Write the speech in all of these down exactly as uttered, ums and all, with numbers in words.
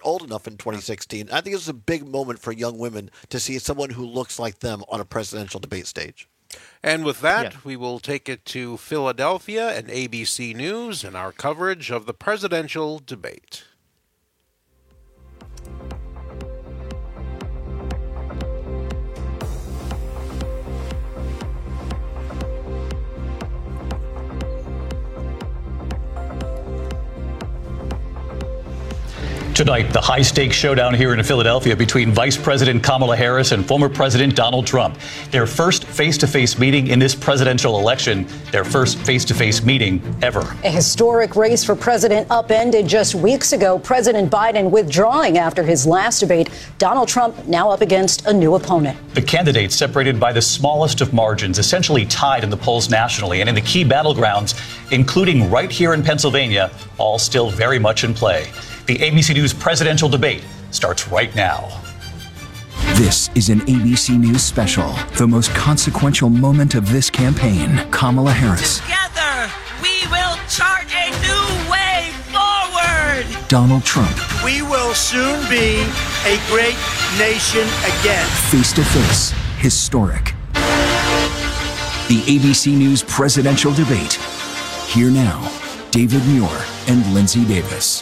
old enough in twenty sixteen. I think it's a big moment for young women to see someone who looks like them on a presidential debate stage. And with that, Yeah. we will take it to Philadelphia and A B C News and our coverage of the presidential debate. Tonight, the high-stakes showdown here in Philadelphia between Vice President Kamala Harris and former President Donald Trump. Their first face-to-face meeting in this presidential election, their first face-to-face meeting ever. A historic race for president upended just weeks ago. President Biden withdrawing after his last debate. Donald Trump now up against a new opponent. The candidates separated by the smallest of margins, essentially tied in the polls nationally and in the key battlegrounds, including right here in Pennsylvania, all still very much in play. The A B C News presidential debate starts right now. This is an A B C News special. The most consequential moment of this campaign. Kamala Harris. Together, we will chart a new way forward. Donald Trump. We will soon be a great nation again. Face to face. Historic. The A B C News presidential debate. Here now, David Muir and Lindsay Davis.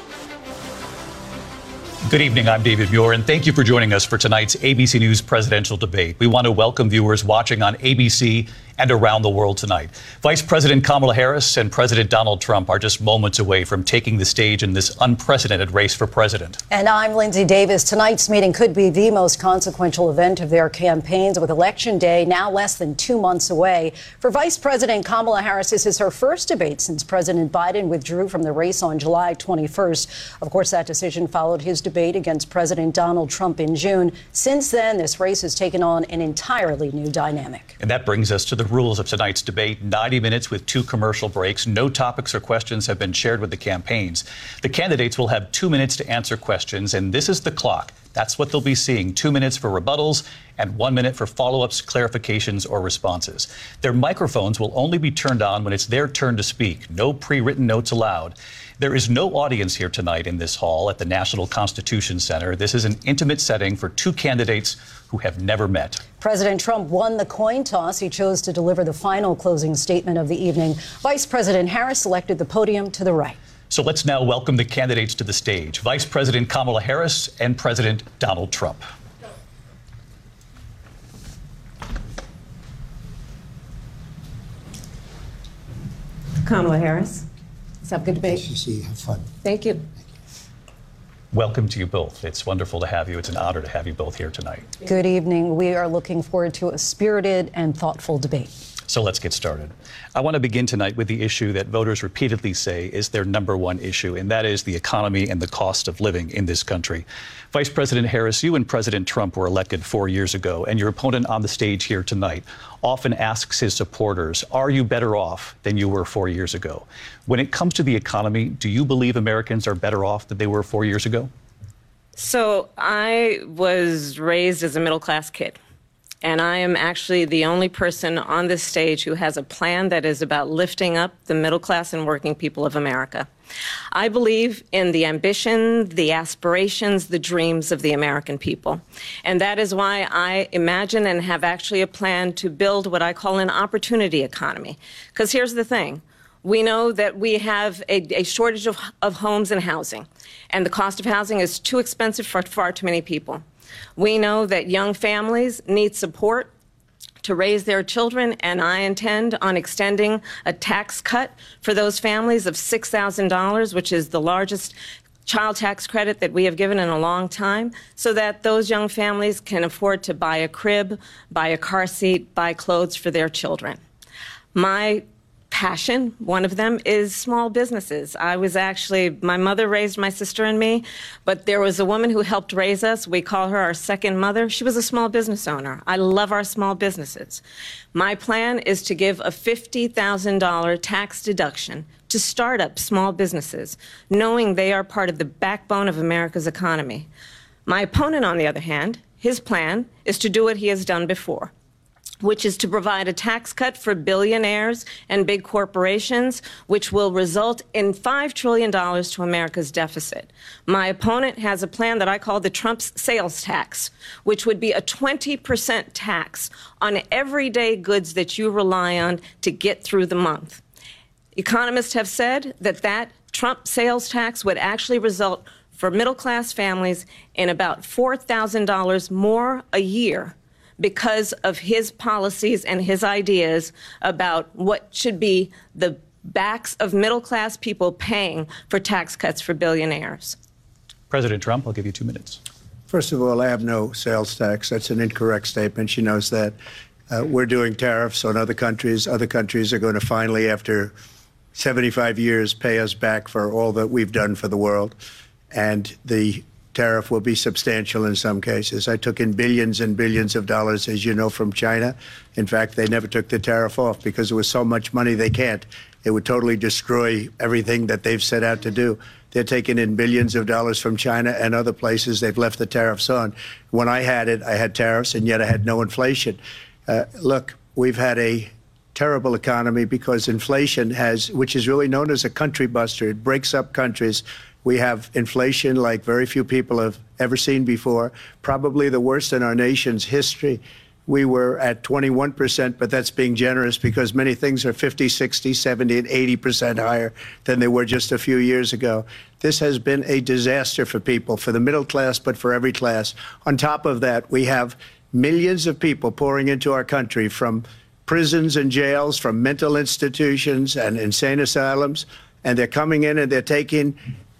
Good evening, I'm David Muir, and thank you for joining us for tonight's A B C News presidential debate. We want to welcome viewers watching on A B C and around the world tonight. Vice President Kamala Harris and President Donald Trump are just moments away from taking the stage in this unprecedented race for president. And I'm Lindsay Davis. Tonight's meeting could be the most consequential event of their campaigns, with Election Day now less than two months away. For Vice President Kamala Harris, this is her first debate since President Biden withdrew from the race on July twenty-first. Of course, that decision followed his debate against President Donald Trump in June. Since then, this race has taken on an entirely new dynamic. And that brings us to the rules of tonight's debate. ninety minutes with two commercial breaks. No topics or questions have been shared with the campaigns. The candidates will have two minutes to answer questions, and this is the clock. That's what they'll be seeing. Two minutes for rebuttals and one minute for follow-ups, clarifications, or responses. Their microphones will only be turned on when it's their turn to speak. No pre-written notes allowed. There is no audience here tonight in this hall at the National Constitution Center. This is an intimate setting for two candidates who have never met. President Trump won the coin toss. He chose to deliver the final closing statement of the evening. Vice President Harris selected the podium to the right. So let's now welcome the candidates to the stage. Vice President Kamala Harris and President Donald Trump. Kamala Harris. Let's have a good debate. Nice to see you. Have fun. Thank you. Welcome to you both. It's wonderful to have you. It's an honor to have you both here tonight. Good evening. We are looking forward to a spirited and thoughtful debate. So let's get started. I want to begin tonight with the issue that voters repeatedly say is their number one issue, and that is the economy and the cost of living in this country. Vice President Harris, you and President Trump were elected four years ago, and your opponent on the stage here tonight often asks his supporters, are you better off than you were four years ago? When it comes to the economy, do you believe Americans are better off than they were four years ago? So I was raised as a middle-class kid. And I am actually the only person on this stage who has a plan that is about lifting up the middle class and working people of America. I believe in the ambition, the aspirations, the dreams of the American people. And that is why I imagine and have actually a plan to build what I call an opportunity economy. Because here's the thing. We know that we have a, a shortage of, of homes and housing. And the cost of housing is too expensive for far too many people. We know that young families need support to raise their children, and I intend on extending a tax cut for those families of six thousand dollars, which is the largest child tax credit that we have given in a long time, so that those young families can afford to buy a crib, buy a car seat, buy clothes for their children. My passion, one of them, is small businesses. I was actually, my mother raised my sister and me, but there was a woman who helped raise us. We call her our second mother. She was a small business owner. I love our small businesses. My plan is to give a fifty thousand dollars tax deduction to start up small businesses, knowing they are part of the backbone of America's economy. My opponent, on the other hand, his plan is to do what he has done before, which is to provide a tax cut for billionaires and big corporations, which will result in five trillion dollars to America's deficit. My opponent has a plan that I call the Trump's sales tax, which would be a twenty percent tax on everyday goods that you rely on to get through the month. Economists have said that that Trump sales tax would actually result for middle-class families in about four thousand dollars more a year because of his policies and his ideas about what should be the backs of middle-class people paying for tax cuts for billionaires. President Trump, I'll give you two minutes. First of all, I have no sales tax. That's an incorrect statement. She knows that. Uh, we're doing tariffs on other countries. Other countries are going to finally, after seventy-five years, pay us back for all that we've done for the world. And the tariff will be substantial in some cases. I took in billions and billions of dollars, as you know, from China. In fact, they never took the tariff off because there was so much money they can't. It would totally destroy everything that they've set out to do. They're taking in billions of dollars from China and other places. They've left the tariffs on. When I had it, I had tariffs, and yet I had no inflation. Uh, look, we've had a terrible economy because inflation has, which is really known as a country buster. It breaks up countries. We have inflation like very few people have ever seen before, probably the worst in our nation's history. We were at twenty-one percent, but that's being generous because many things are fifty, sixty, seventy, and eighty percent higher than they were just a few years ago. This has been a disaster for people, for the middle class, but for every class. On top of that, we have millions of people pouring into our country from prisons and jails, from mental institutions and insane asylums, and they're coming in and they're taking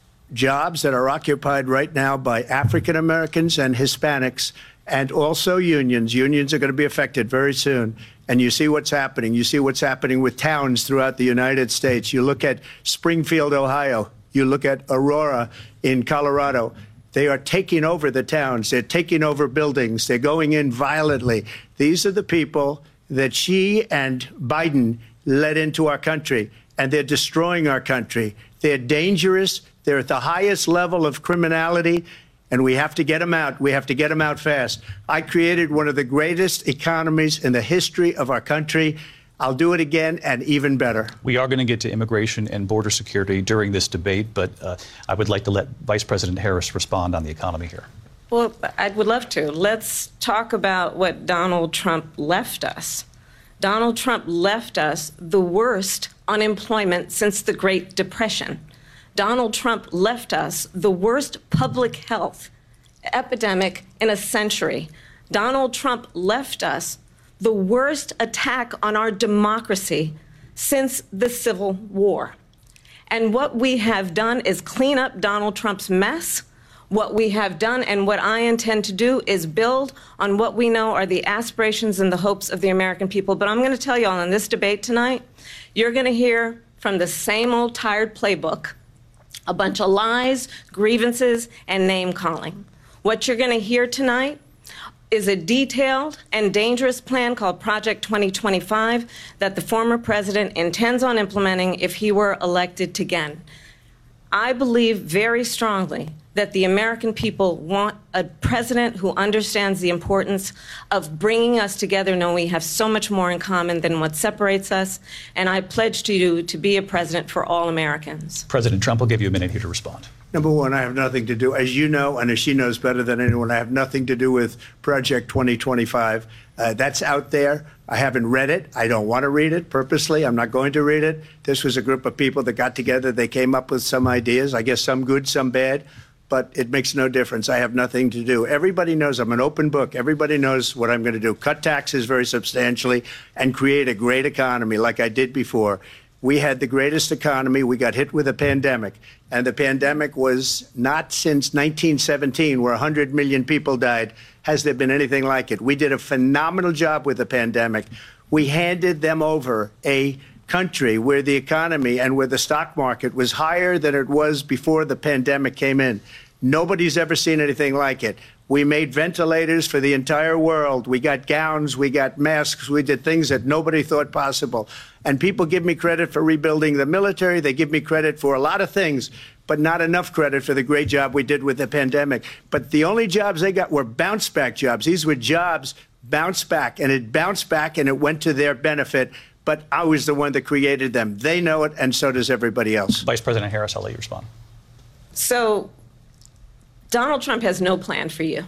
jobs that are occupied right now by African Americans and Hispanics, and also unions. Unions are going to be affected very soon. And you see what's happening. You see what's happening with towns throughout the United States. You look at Springfield, Ohio. You look at Aurora in Colorado. They are taking over the towns. They're taking over buildings. They're going in violently. These are the people that Xi and Biden led into our country, and they're destroying our country. They're dangerous. They're at the highest level of criminality, and we have to get them out. We have to get them out fast. I created one of the greatest economies in the history of our country. I'll do it again and even better. We are going to get to immigration and border security during this debate, but uh, I would like to let Vice President Harris respond on the economy here. Well, I would love to. Let's talk about what Donald Trump left us. Donald Trump left us the worst unemployment since the Great Depression. Donald Trump left us the worst public health epidemic in a century. Donald Trump left us the worst attack on our democracy since the Civil War. And what we have done is clean up Donald Trump's mess. What we have done and what I intend to do is build on what we know are the aspirations and the hopes of the American people. But I'm going to tell you all in this debate tonight, you're going to hear from the same old tired playbook, a bunch of lies, grievances, and name-calling. What you're going to hear tonight is a detailed and dangerous plan called Project twenty twenty-five that the former president intends on implementing if he were elected again. I believe very strongly that the American people want a president who understands the importance of bringing us together, knowing we have so much more in common than what separates us. And I pledge to you to be a president for all Americans. President Trump will give you a minute here to respond. Number one, I have nothing to do, as you know, and as she knows better than anyone, I have nothing to do with Project twenty twenty-five. Uh, that's out there. I haven't read it. I don't want to read it purposely. I'm not going to read it. This was a group of people that got together. They came up with some ideas, I guess some good, some bad, but it makes no difference. I have nothing to do. Everybody knows I'm an open book. Everybody knows what I'm going to do. Cut taxes very substantially and create a great economy like I did before. We had the greatest economy. We got hit with a pandemic, and the pandemic was not since nineteen seventeen, where one hundred million people died, has there been anything like it. We did a phenomenal job with the pandemic. We handed them over a country where the economy and where the stock market was higher than it was before the pandemic came in. Nobody's ever seen anything like it. We made ventilators for the entire world. We got gowns, we got masks, we did things that nobody thought possible. And people give me credit for rebuilding the military. They give me credit for a lot of things. but not enough credit for the great job we did with the pandemic. But the only jobs they got were bounce back jobs. These were jobs bounce back, and it bounced back and it went to their benefit. But I was the one that created them. They know it, and so does everybody else. Vice President Harris, I'll let you respond. So Donald Trump has no plan for you.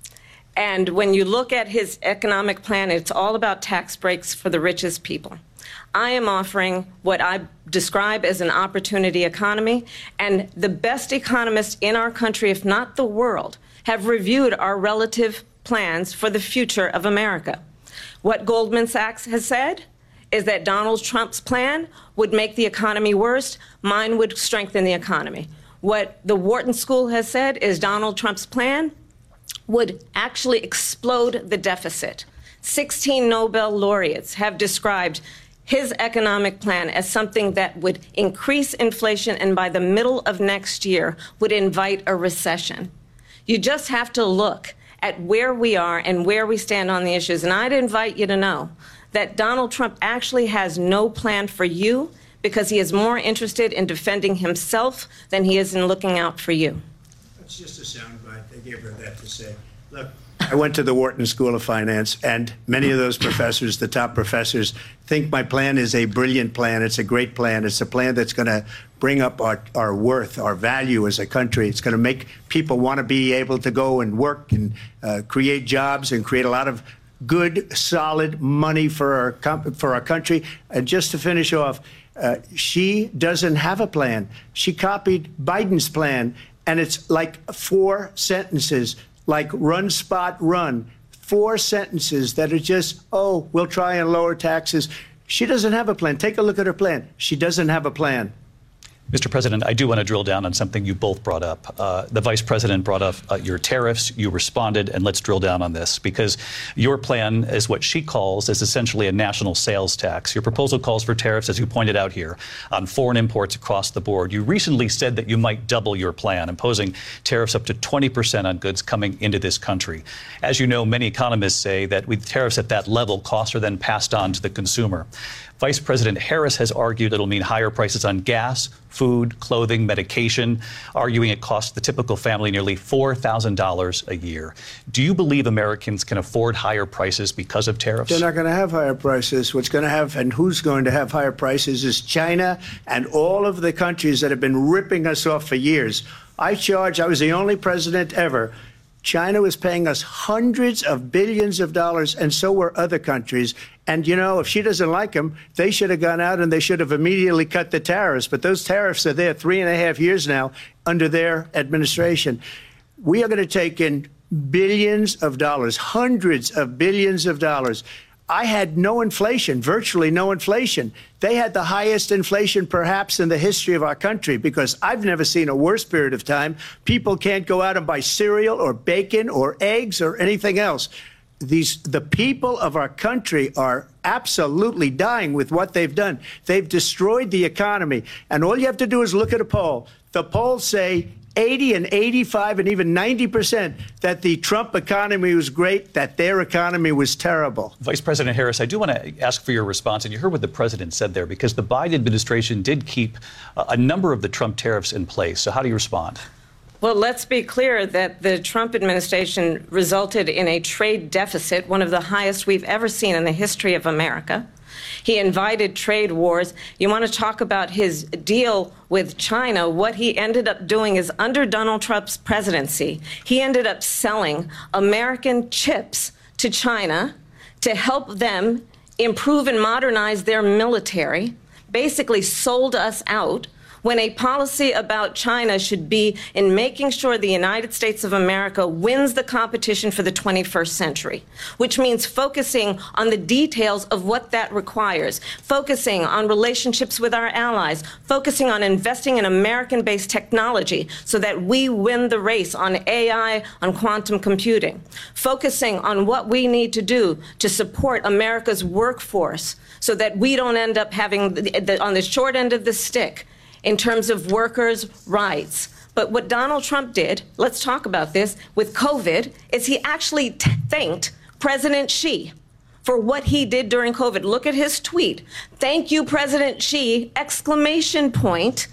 And when you look at his economic plan, it's all about tax breaks for the richest people. I am offering what I describe as an opportunity economy, and the best economists in our country, if not the world, have reviewed our relative plans for the future of America. What Goldman Sachs has said is that Donald Trump's plan would make the economy worse, mine would strengthen the economy. What the Wharton School has said is Donald Trump's plan would actually explode the deficit. sixteen Nobel laureates have described his economic plan as something that would increase inflation and by the middle of next year would invite a recession. You just have to look at where we are and where we stand on the issues. And I'd invite you to know that Donald Trump actually has no plan for you because he is more interested in defending himself than he is in looking out for you. That's just a soundbite. They gave her that to say. Look, I went to the Wharton School of Finance, and many of those professors, the top professors, think my plan is a brilliant plan. It's a great plan. It's a plan that's going to bring up our, our worth, our value as a country. It's going to make people want to be able to go and work and uh, create jobs and create a lot of good, solid money for our, com- for our country. And just to finish off, uh, she doesn't have a plan. She copied Biden's plan, and it's like four sentences. Like run, spot, run. Four sentences that are just, oh, we'll try and lower taxes. She doesn't have a plan. Take a look at her plan. She doesn't have a plan. Mister President, I do want to drill down on something you both brought up. Uh, the Vice President brought up uh, your tariffs. You responded, and let's drill down on this, because your plan is what she calls is essentially a national sales tax. Your proposal calls for tariffs, as you pointed out here, on foreign imports across the board. You recently said that you might double your plan, imposing tariffs up to twenty percent on goods coming into this country. As you know, many economists say that with tariffs at that level, costs are then passed on to the consumer. Vice President Harris has argued it'll mean higher prices on gas, food, clothing, medication, arguing it costs the typical family nearly four thousand dollars a year. Do you believe Americans can afford higher prices because of tariffs? They're not going to have higher prices. What's going to have and who's going to have higher prices is China and all of the countries that have been ripping us off for years. I charge, I was the only president ever. China was paying us hundreds of billions of dollars, and so were other countries. And, you know, if she doesn't like them, they should have gone out and they should have immediately cut the tariffs. But those tariffs are there three and a half years now under their administration. We are going to take in billions of dollars, hundreds of billions of dollars. I had no inflation, virtually no inflation. They had the highest inflation perhaps in the history of our country, because I've never seen a worse period of time. People can't go out and buy cereal or bacon or eggs or anything else. These, the people of our country are absolutely dying with what they've done. They've destroyed the economy. And all you have to do is look at a poll. The polls say eighty and eighty-five and even ninety percent that the Trump economy was great, that their economy was terrible. Vice President Harris, I do want to ask for your response. And you heard what the president said there, because the Biden administration did keep a number of the Trump tariffs in place. So how do you respond? Well, let's be clear that the Trump administration resulted in a trade deficit, one of the highest we've ever seen in the history of America. He invited trade wars. You want to talk about his deal with China? What he ended up doing is, under Donald Trump's presidency, he ended up selling American chips to China to help them improve and modernize their military, basically sold us out, when a policy about China should be in making sure the United States of America wins the competition for the twenty-first century, which means focusing on the details of what that requires, focusing on relationships with our allies, focusing on investing in American-based technology so that we win the race on A I, on quantum computing, focusing on what we need to do to support America's workforce so that we don't end up having, the, the, on the short end of the stick, in terms of workers' rights. But what Donald Trump did, let's talk about this, with COVID, is he actually t- thanked President Xi for what he did during COVID. Look at his tweet. Thank you, President Xi, exclamation point.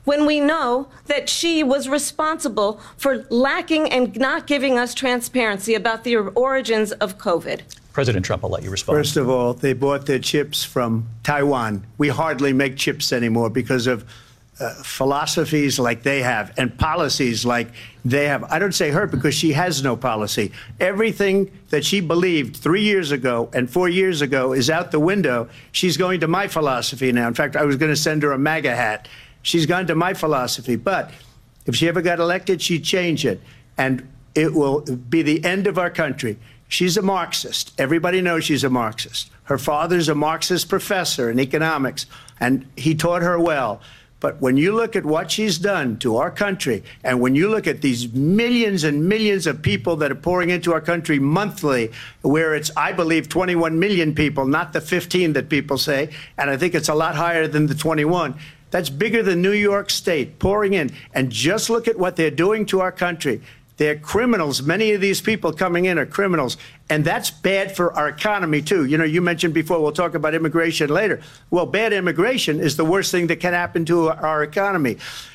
when we know that she was responsible for lacking and not giving us transparency about the origins of COVID? President Trump, I'll let you respond. First of all, they bought their chips from Taiwan. We hardly make chips anymore because of uh, philosophies like they have and policies like they have. I don't say her because she has no policy. Everything that she believed three years ago and four years ago is out the window. She's going to my philosophy now. In fact, I was going to send her a MAGA hat. She's gone to my philosophy. But if she ever got elected, she'd change it. And it will be the end of our country. She's a Marxist. Everybody knows she's a Marxist. Her father's a Marxist professor in economics, and he taught her well. But when you look at what she's done to our country, and when you look at these millions and millions of people that are pouring into our country monthly, where it's, I believe, twenty-one million people, not the fifteen that people say, and I think it's a lot higher than the twenty-one. That's bigger than New York State pouring in. And just look at what they're doing to our country. They're criminals. Many of these people coming in are criminals. And that's bad for our economy, too. You know, you mentioned before, we'll talk about immigration later. Well, bad immigration is the worst thing that can happen to our economy.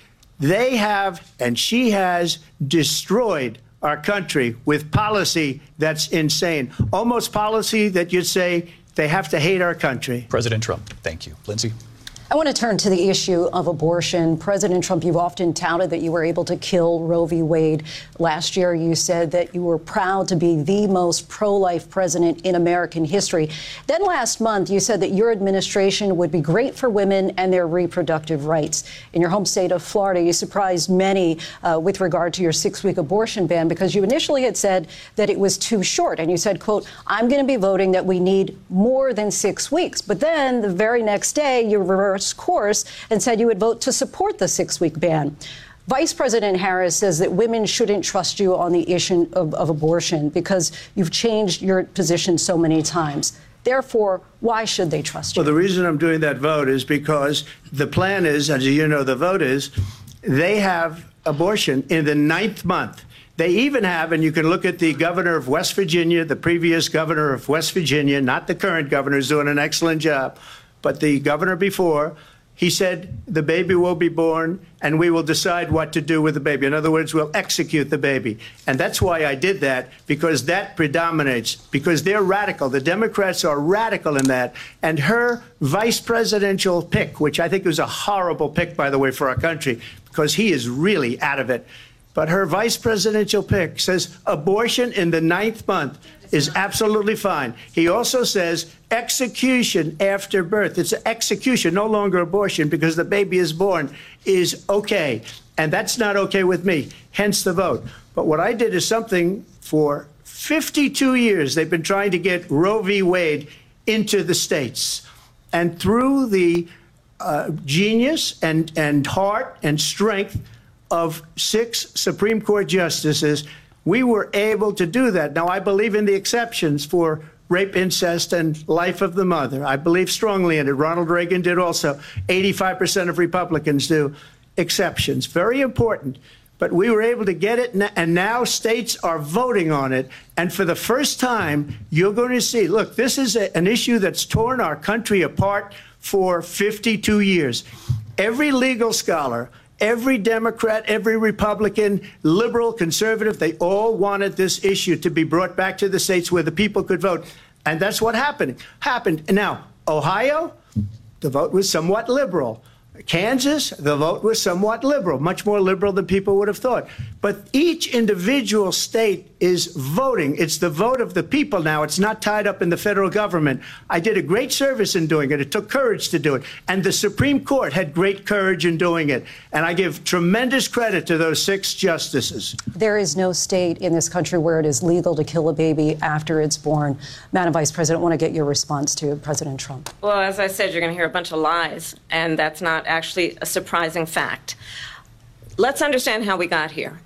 They have, and she has, destroyed our country with policy that's insane. Almost policy that you'd say they have to hate our country. President Trump, thank you. Lindsay? I want to turn to the issue of abortion. President Trump, you've often touted that you were able to kill Roe v. Wade. Last year, you said that you were proud to be the most pro-life president in American history. Then last month, you said that your administration would be great for women and their reproductive rights. In your home state of Florida, you surprised many uh, with regard to your six-week abortion ban because you initially had said that it was too short. And you said, quote, I'm going to be voting that we need more than six weeks. But then the very next day, you reversed course and said you would vote to support the six-week ban. Vice President Harris says that women shouldn't trust you on the issue of, of abortion because you've changed your position so many times. Therefore, why should they trust you? Well, the reason I'm doing that vote is because the plan is, as you know, the vote is, they have abortion in the ninth month. They even have, and you can look at the governor of West Virginia, the previous governor of West Virginia, not the current governor, who's doing an excellent job, but the governor before, he said the baby will be born and we will decide what to do with the baby. In other words, we'll execute the baby. And that's why I did that, because that predominates, because they're radical. The Democrats are radical in that. And her vice presidential pick, which I think was a horrible pick, by the way, for our country, because he is really out of it. But her vice presidential pick says abortion in the ninth month is absolutely fine. He also says execution after birth. It's execution, no longer abortion, because the baby is born, is okay. And that's not okay with me, hence the vote. But what I did is something for fifty-two years. They've been trying to get Roe v. Wade into the states. And through the uh, genius and, and heart and strength of six Supreme Court justices, we were able to do that. Now, I believe in the exceptions for rape, incest, and life of the mother. I believe strongly in it. Ronald Reagan did also. eighty-five percent of Republicans do. Exceptions. Very important. But we were able to get it, and now states are voting on it. And for the first time, you're going to see, look, this is a, an issue that's torn our country apart for fifty-two years. Every legal scholar, every Democrat, every Republican, liberal, conservative, they all wanted this issue to be brought back to the states where the people could vote. And that's what happened. happened. Now, Ohio, the vote was somewhat liberal. Kansas, the vote was somewhat liberal, much more liberal than people would have thought. But each individual state is voting. It's the vote of the people now. It's not tied up in the federal government. I did a great service in doing it. It took courage to do it. And the Supreme Court had great courage in doing it. And I give tremendous credit to those six justices. There is no state in this country where it is legal to kill a baby after it's born. Madam Vice President, I want to get your response to President Trump. Well, as I said, you're going to hear a bunch of lies, and that's not actually a surprising fact. Let's understand how we got here.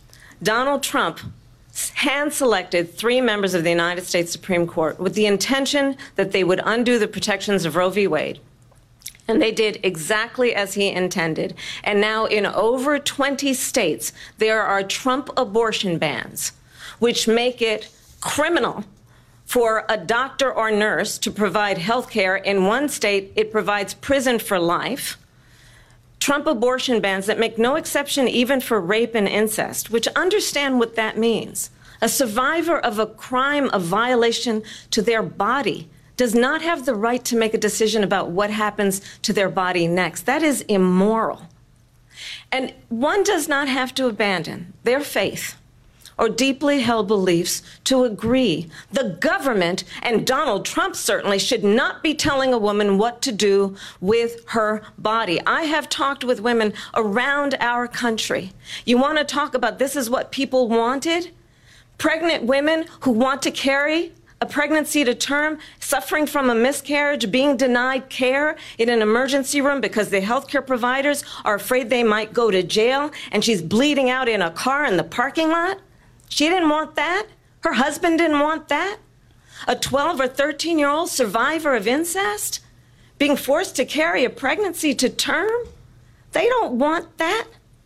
Donald Trump hand-selected three members of the United States Supreme Court with the intention that they would undo the protections of Roe v. Wade. And they did exactly as he intended. And now in over twenty states, there are Trump abortion bans, which make it criminal for a doctor or nurse to provide health care. In one state, it provides prison for life. Trump abortion bans that make no exception even for rape and incest, which understand what that means. A survivor of a crime of violation to their body does not have the right to make a decision about what happens to their body next. That is immoral. And one does not have to abandon their faith or deeply held beliefs to agree. The government, and Donald Trump certainly, should not be telling a woman what to do with her body. I have talked with women around our country. You want to talk about this is what people wanted? Pregnant women who want to carry a pregnancy to term, suffering from a miscarriage, being denied care in an emergency room because the healthcare providers are afraid they might go to jail, and she's bleeding out in a car in the parking lot. She didn't want that. Her husband didn't want that. A twelve or thirteen-year-old survivor of incest being forced to carry a pregnancy to term. They don't want that.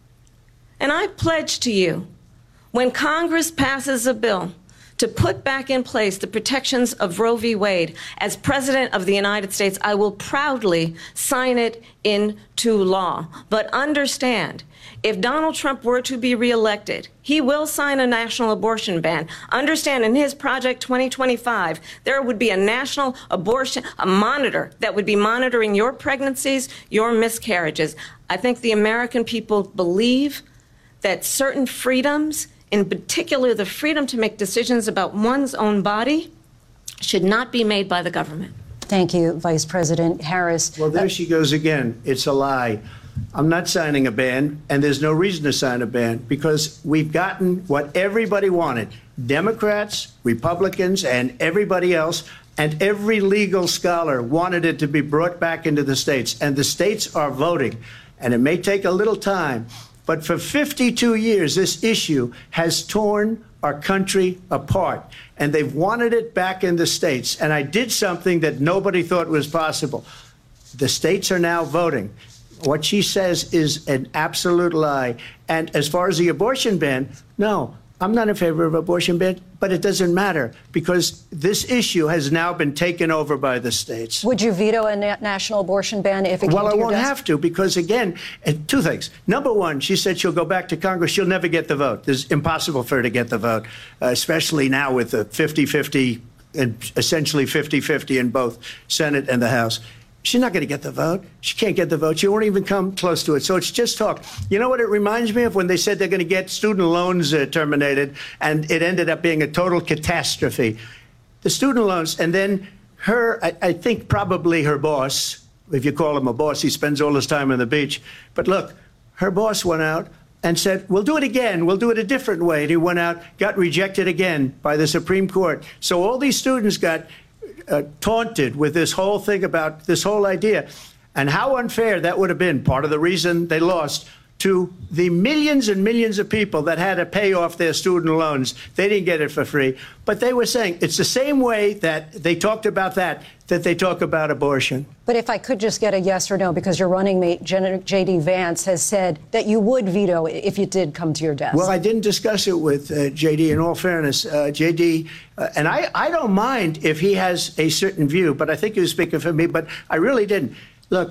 And I pledge to you, when Congress passes a bill to put back in place the protections of Roe v. Wade, as President of the United States, I will proudly sign it into law. But understand, if Donald Trump were to be reelected, he will sign a national abortion ban. Understand, in his Project twenty twenty-five, there would be a national abortion, a monitor that would be monitoring your pregnancies, your miscarriages. I think the American people believe that certain freedoms, in particular the freedom to make decisions about one's own body, should not be made by the government. Thank you, Vice President Harris. Well, there she goes again. It's a lie. I'm not signing a ban, and there's no reason to sign a ban, because we've gotten what everybody wanted. Democrats, Republicans, and everybody else, and every legal scholar wanted it to be brought back into the states, and the states are voting. And it may take a little time, but for fifty-two years, this issue has torn our country apart, and they've wanted it back in the states. And I did something that nobody thought was possible. The states are now voting. What she says is an absolute lie. And as far as the abortion ban, no, I'm not in favor of abortion ban, but it doesn't matter, because this issue has now been taken over by the states. Would you veto a na- national abortion ban if it Well, came I to your won't desk? have to, because, again, two things. Number one, she said she'll go back to Congress. She'll never get the vote. It's impossible for her to get the vote, uh, especially now with the fifty-fifty, and essentially fifty-fifty in both Senate and the House. She's not going to get the vote. She can't get the vote. She won't even come close to it. So it's just talk. You know what it reminds me of? When they said they're going to get student loans uh, terminated, and it ended up being a total catastrophe. The student loans, and then her, I, I think probably her boss, if you call him a boss, he spends all his time on the beach. But look, her boss went out and said, we'll do it again. We'll do it a different way. And he went out, got rejected again by the Supreme Court. So all these students got Uh, taunted with this whole thing about this whole idea, and how unfair that would have been. Part of the reason they lost to the millions and millions of people that had to pay off their student loans. They didn't get it for free, but they were saying it's the same way that they talked about that, that they talk about abortion. But if I could just get a yes or no, because your running mate, J D Vance, has said that you would veto it if it did come to your desk. Well, I didn't discuss it with uh, J D, in all fairness. Uh, J D, uh, and I, I don't mind if he has a certain view, but I think he was speaking for me, but I really didn't. Look,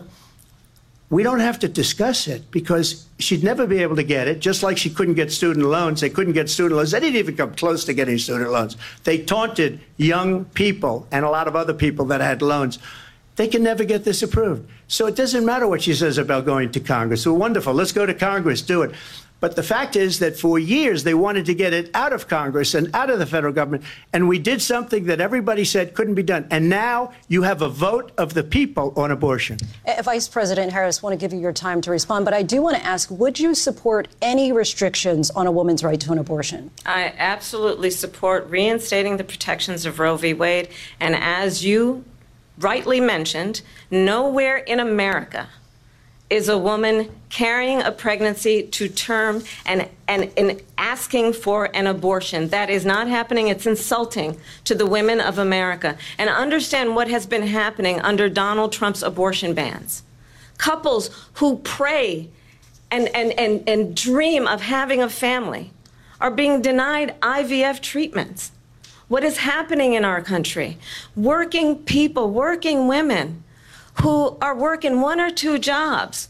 we don't have to discuss it, because she'd never be able to get it, just like she couldn't get student loans. They couldn't get student loans. They didn't even come close to getting student loans. They taunted young people and a lot of other people that had loans. They can never get this approved. So it doesn't matter what she says about going to Congress. Well, wonderful. Let's go to Congress. Do it. But the fact is that for years they wanted to get it out of Congress and out of the federal government. And we did something that everybody said couldn't be done. And now you have a vote of the people on abortion. Uh, Vice President Harris, I want to give you your time to respond. But I do want to ask, would you support any restrictions on a woman's right to an abortion? I absolutely support reinstating the protections of Roe v. Wade. And as you rightly mentioned, nowhere in America is a woman carrying a pregnancy to term and, and, and asking for an abortion. That is not happening. It's insulting to the women of America. And understand what has been happening under Donald Trump's abortion bans. Couples who pray and, and, and, and dream of having a family are being denied I V F treatments. What is happening in our country? Working people, working women who are working one or two jobs,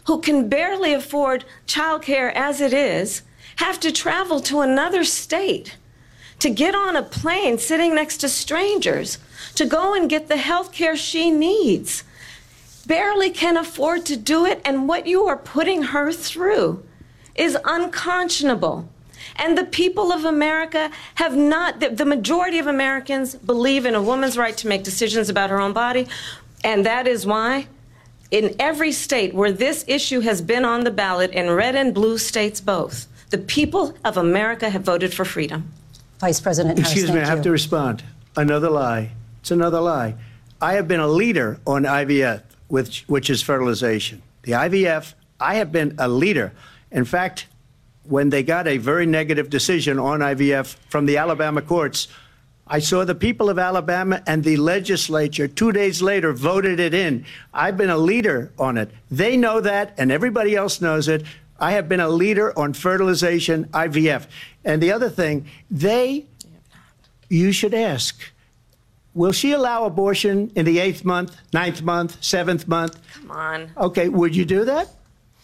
who can barely afford childcare as it is have to travel to another state to get on a plane sitting next to strangers to go and get the health care she needs, barely can afford to do it, and what you are putting her through is unconscionable. And the people of America have not, the, the majority of Americans believe in a woman's right to make decisions about her own body, and that is why in every state where this issue has been on the ballot, in red and blue states both, the people of America have voted for freedom. Vice President Harris, Excuse me, I have you. to respond. Another lie. It's another lie. I have been a leader on I V F, which, which is fertilization. The I V F, I have been a leader. In fact, when they got a very negative decision on I V F from the Alabama courts, I saw the people of Alabama and the legislature two days later voted it in. I've been a leader on it. They know that, and everybody else knows it. I have been a leader on fertilization, I V F. And the other thing, they, you should ask, will she allow abortion in the eighth month, ninth month, seventh month? Come on. Okay, would you do that?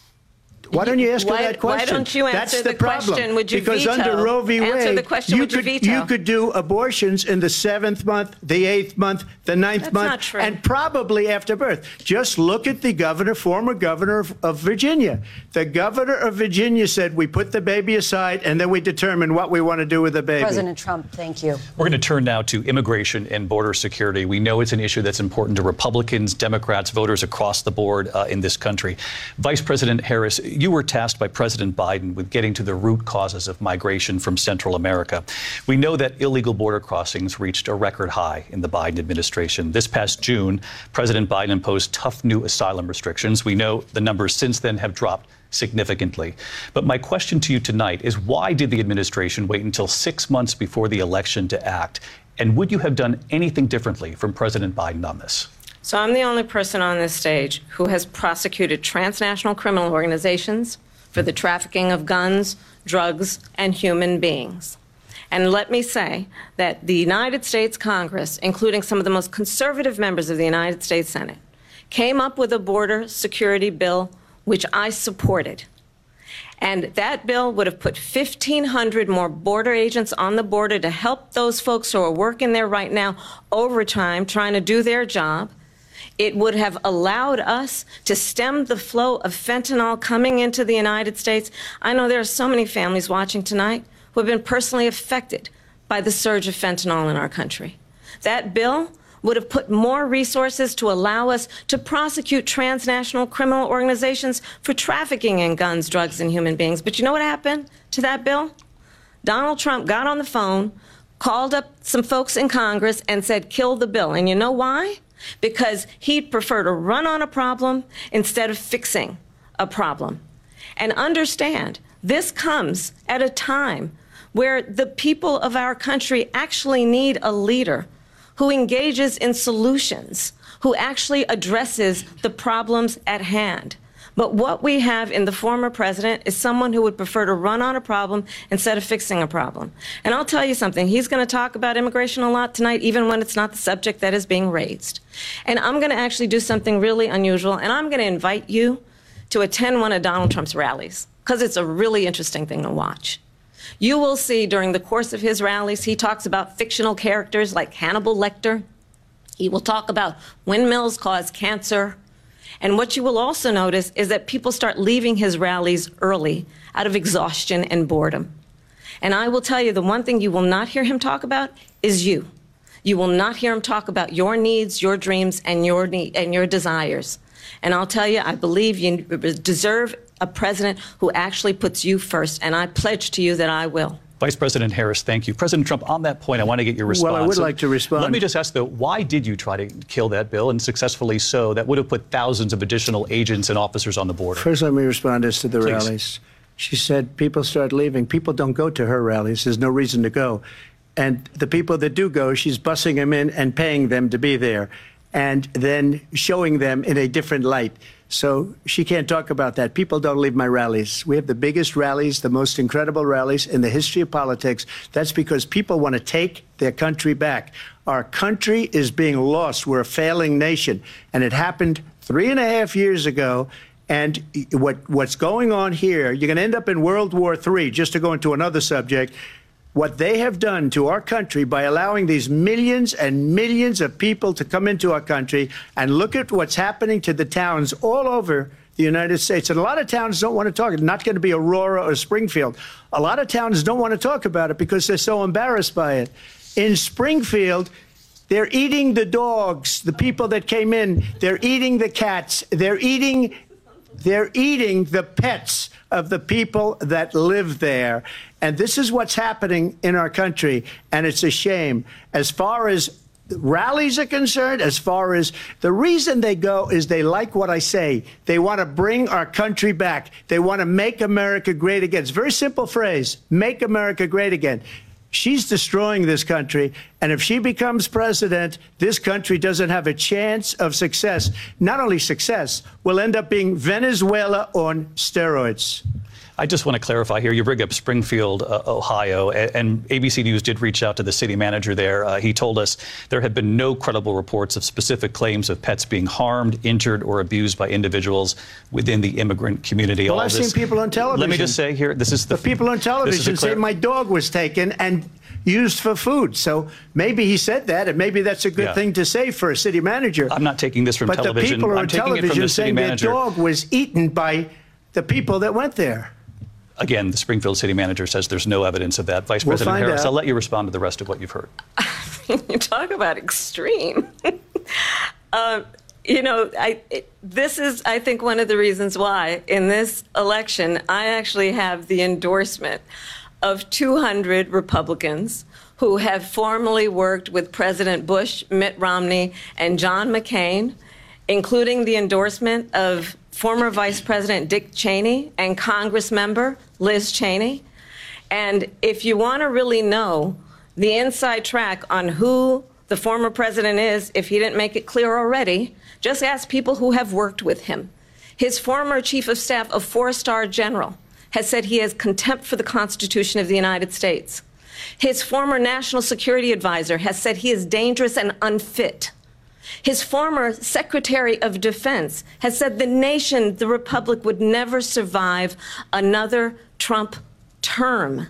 Why don't you ask why, her that question? Why don't you answer That's the, the problem. question? Would you because veto? under Roe v. Wade, answer the question, you would you could veto? you could do abortions in the seventh month, the eighth month, the ninth That's month, not true. and probably after birth. Just look at the governor, former governor of, of Virginia. The governor of Virginia said we put the baby aside and then we determine what we want to do with the baby. President Trump, thank you. We're going to turn now to immigration and border security. We know it's an issue that's important to Republicans, Democrats, voters across the board uh, in this country. Vice President Harris, you were tasked by President Biden with getting to the root causes of migration from Central America. We know that illegal border crossings reached a record high in the Biden administration. This past June, President Biden imposed tough new asylum restrictions. We know the numbers since then have dropped significantly. But my question to you tonight is, why did the administration wait until six months before the election to act? And would you have done anything differently from President Biden on this? So I'm the only person on this stage who has prosecuted transnational criminal organizations for the trafficking of guns, drugs, and human beings. And let me say that the United States Congress, including some of the most conservative members of the United States Senate, came up with a border security bill which I supported. And that bill would have put fifteen hundred more border agents on the border to help those folks who are working there right now overtime trying to do their job. It would have allowed us to stem the flow of fentanyl coming into the United States. I know there are so many families watching tonight who have been personally affected by the surge of fentanyl in our country. That bill would have put more resources to allow us to prosecute transnational criminal organizations for trafficking in guns, drugs, and human beings. But you know what happened to that bill? Donald Trump got on the phone, called up some folks in Congress, and said, kill the bill. And you know why? Because he'd prefer to run on a problem instead of fixing a problem. And understand, this comes at a time where the people of our country actually need a leader who engages in solutions, who actually addresses the problems at hand. But what we have in the former president is someone who would prefer to run on a problem instead of fixing a problem. And I'll tell you something, he's going to talk about immigration a lot tonight, even when it's not the subject that is being raised. And I'm going to actually do something really unusual, and I'm going to invite you to attend one of Donald Trump's rallies, because it's a really interesting thing to watch. You will see during the course of his rallies, he talks about fictional characters like Hannibal Lecter. He will talk about windmills cause cancer. And what you will also notice is that people start leaving his rallies early out of exhaustion and boredom. And I will tell you, the one thing you will not hear him talk about is you. You will not hear him talk about your needs, your dreams, and your need, and your desires. And I'll tell you, I believe you deserve a president who actually puts you first, and I pledge to you that I will. Vice President Harris, thank you. President Trump, on that point, I want to get your response. Well, I would so like to respond. Let me just ask, though, why did you try to kill that bill, and successfully so? That would have put thousands of additional agents and officers on the border. First, let me respond as to the Please. rallies. She said people start leaving. People don't go to her rallies. There's no reason to go. And the people that do go, she's bussing them in and paying them to be there, and then showing them in a different light. So she can't talk about that. People don't leave my rallies. We have the biggest rallies, the most incredible rallies in the history of politics. That's because people want to take their country back. Our country is being lost. We're a failing nation. And it happened three and a half years ago. And what what's going on here, you're going to end up in World War Three, just to go into another subject. What they have done to our country by allowing these millions and millions of people to come into our country, and look at what's happening to the towns all over the United States. And a lot of towns don't want to talk. It's not going to be Aurora or Springfield. A lot of towns don't want to talk about it because they're so embarrassed by it. In Springfield, they're eating the dogs, the people that came in. They're eating the cats. They're eating, they're eating the pets of the people that live there. And this is what's happening in our country, and it's a shame. As far as rallies are concerned, as far as the reason they go is they like what I say. They want to bring our country back. They want to make America great again. It's a very simple phrase, make America great again. She's destroying this country, and if she becomes president, this country doesn't have a chance of success. Not only success, we'll end up being Venezuela on steroids. I just want to clarify here. You bring up Springfield, uh, Ohio, and, and A B C News did reach out to the city manager there. Uh, he told us there had been no credible reports of specific claims of pets being harmed, injured, or abused by individuals within the immigrant community. Well, All I've this, seen people on television. Let me just say here, this is the... The people on television say my dog was taken and used for food. So maybe he said that, and maybe that's a good Yeah. thing to say for a city manager. I'm not taking this from but television. But the people I'm on taking it from television the city saying manager. their dog was eaten by the people that went there. Again, the Springfield city manager says there's no evidence of that. Vice We'll President find Harris, out. I'll let you respond to the rest of what you've heard. You talk about extreme. uh, you know, I, it, this is, I think, one of the reasons why in this election I actually have the endorsement of two hundred Republicans who have formally worked with President Bush, Mitt Romney, and John McCain, including the endorsement of former Vice President Dick Cheney and Congress member Liz Cheney. And if you want to really know the inside track on who the former president is, if he didn't make it clear already, just ask people who have worked with him. His former chief of staff, a four-star general, has said he has contempt for the Constitution of the United States. His former national security advisor has said he is dangerous and unfit. His former Secretary of Defense has said the nation, the Republic, would never survive another Trump term.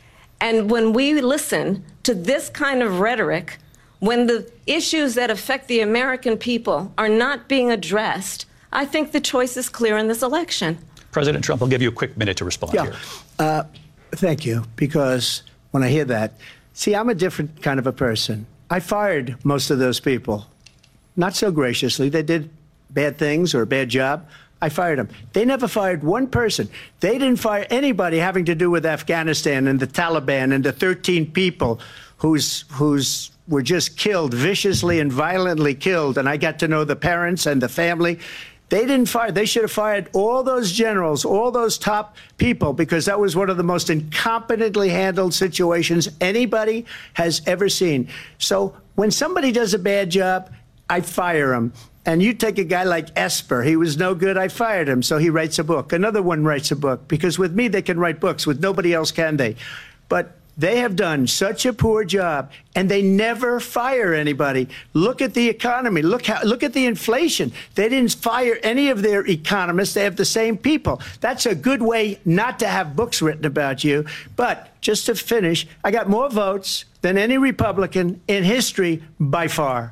And when we listen to this kind of rhetoric, when the issues that affect the American people are not being addressed, I think the choice is clear in this election. President Trump, I'll give you a quick minute to respond Yeah. here. Uh, thank you, because when I hear that, see, I'm a different kind of a person. I fired most of those people. Not so graciously. They did bad things or a bad job. I fired them. They never fired one person. They didn't fire anybody having to do with Afghanistan and the Taliban and the thirteen people who's who's were just killed, viciously and violently killed. And I got to know the parents and the family. They didn't fire. They should have fired all those generals, all those top people, because that was one of the most incompetently handled situations anybody has ever seen. So when somebody does a bad job, I fire him. And you take a guy like Esper. He was no good. I fired him. So he writes a book. Another one writes a book. Because with me, they can write books. With nobody else can they. But they have done such a poor job, and they never fire anybody. Look at the economy. Look how. Look at the inflation. They didn't fire any of their economists. They have the same people. That's a good way not to have books written about you. But just to finish, I got more votes than any Republican in history by far.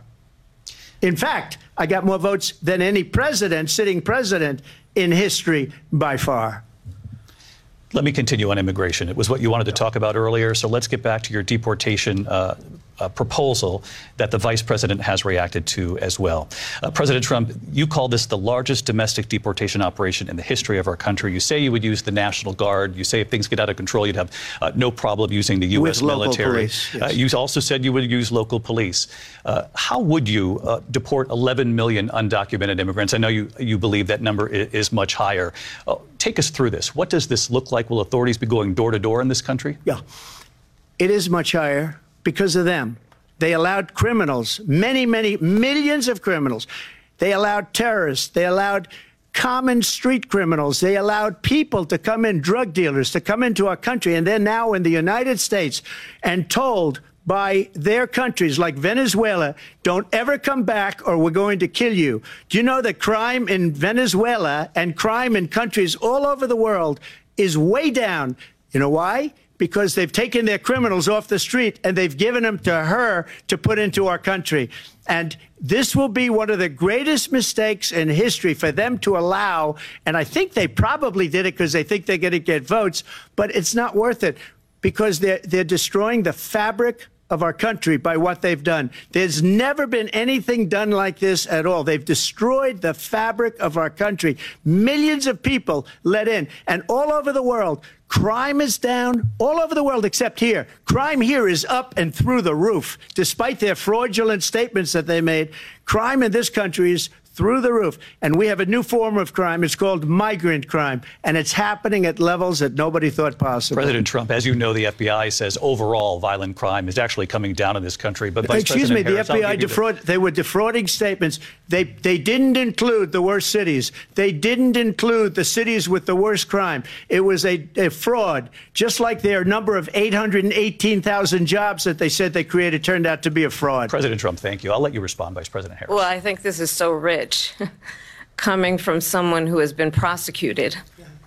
In fact, I got more votes than any president, sitting president, in history by far. Let me continue on immigration. It was what you wanted to talk about earlier, so let's get back to your deportation uh, uh, proposal that the vice president has reacted to as well. Uh, President Trump, you call this the largest domestic deportation operation in the history of our country. You say you would use the National Guard. You say if things get out of control, you'd have uh, no problem using the U S With local military. police, yes. uh, you also said you would use local police. Uh, how would you uh, deport eleven million undocumented immigrants? I know you, you believe that number is, is much higher. Uh, take us through this. What does this look like? Will authorities be going door to door in this country? Yeah, it is much higher because of them. They allowed criminals, many, many millions of criminals. They allowed terrorists. They allowed common street criminals. They allowed people to come in, drug dealers, to come into our country. And they're now in the United States and told by their countries like Venezuela, don't ever come back or we're going to kill you. Do you know that crime in Venezuela and crime in countries all over the world is way down? You know why? Because they've taken their criminals off the street and they've given them to her to put into our country. And this will be one of the greatest mistakes in history for them to allow. And I think they probably did it because they think they're going to get votes, but it's not worth it because they're, they're destroying the fabric of our country by what they've done. There's never been anything done like this at all. They've destroyed the fabric of our country. Millions of people let in, and all over the world, crime is down all over the world except here. Crime here is up and through the roof. Despite their fraudulent statements that they made, crime in this country is through the roof. And we have a new form of crime. It's called migrant crime. And it's happening at levels that nobody thought possible. President Trump, as you know, the F B I says overall violent crime is actually coming down in this country. But Vice Excuse President me, Harris, the F B I defraud, they were defrauding statements. They, they didn't include the worst cities. They didn't include the cities with the worst crime. It was a, a fraud, just like their number of eight hundred eighteen thousand jobs that they said they created turned out to be a fraud. President Trump, thank you. I'll let you respond, Vice President Harris. Well, I think this is so rich. Coming from someone who has been prosecuted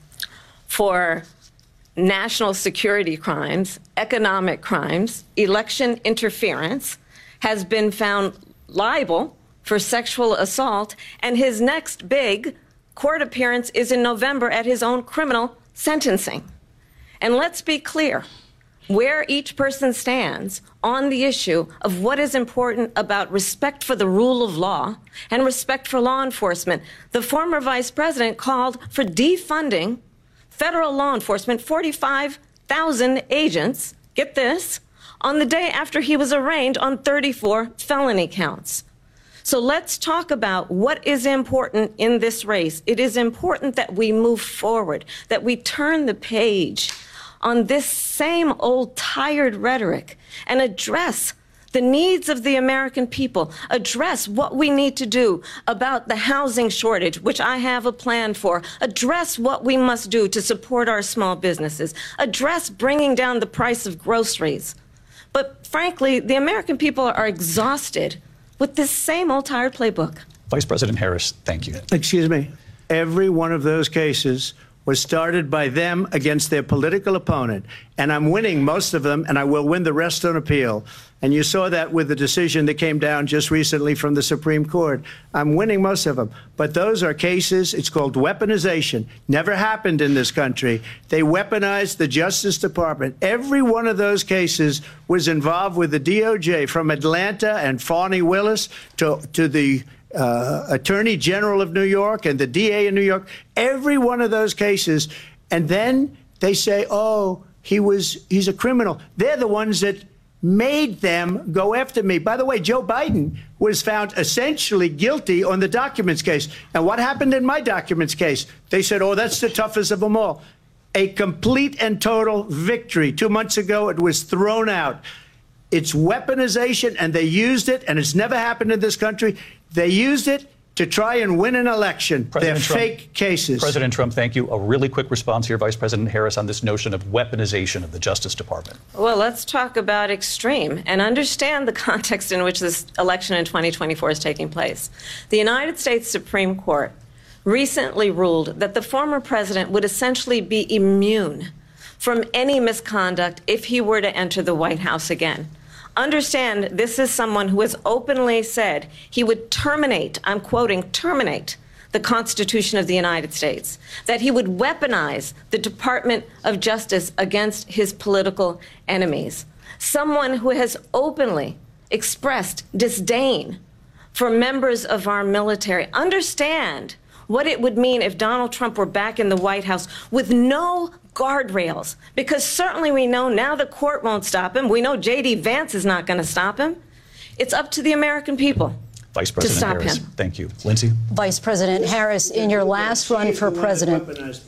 for national security crimes, economic crimes, election interference, has been found liable for sexual assault, and his next big court appearance is in November at his own criminal sentencing. And let's be clear where each person stands on the issue of what is important about respect for the rule of law and respect for law enforcement. The former vice president called for defunding federal law enforcement, forty-five thousand agents, get this, on the day after he was arraigned on thirty-four felony counts. So let's talk about what is important in this race. It is important that we move forward, that we turn the page on this same old tired rhetoric and address the needs of the American people, address what we need to do about the housing shortage, which I have a plan for, address what we must do to support our small businesses, address bringing down the price of groceries. But frankly, the American people are exhausted with this same old tired playbook. Vice President Harris, thank you. Excuse me. Every one of those cases was started by them against their political opponent. And I'm winning most of them, and I will win the rest on appeal. And you saw that with the decision that came down just recently from the Supreme Court. I'm winning most of them. But those are cases, it's called weaponization. Never happened in this country. They weaponized the Justice Department. Every one of those cases was involved with the D O J, from Atlanta and Fani Willis to, to the Uh, Attorney General of New York and the D A in New York, every one of those cases. And then they say, oh, he was, he's a criminal. They're the ones that made them go after me. By the way, Joe Biden was found essentially guilty on the documents case. And what happened in my documents case? They said, oh, that's the toughest of them all. A complete and total victory. Two months ago, it was thrown out. It's weaponization, and they used it, and it's never happened in this country. They used it to try and win an election. President They're Trump, fake cases. President Trump, thank you. A really quick response here, Vice President Harris, on this notion of weaponization of the Justice Department. Well, let's talk about extreme and understand the context in which this election in twenty twenty-four is taking place. The United States Supreme Court recently ruled that the former president would essentially be immune from any misconduct if he were to enter the White House again. Understand, this is someone who has openly said he would terminate, I'm quoting, terminate the Constitution of the United States, that he would weaponize the Department of Justice against his political enemies. Someone who has openly expressed disdain for members of our military. Understand what it would mean if Donald Trump were back in the White House with no guardrails, because certainly we know now the court won't stop him. We know J D Vance is not going to stop him. It's up to the American people Vice President to stop Harris, him. Thank you. Lindsay? Vice President Harris, in your last run for president.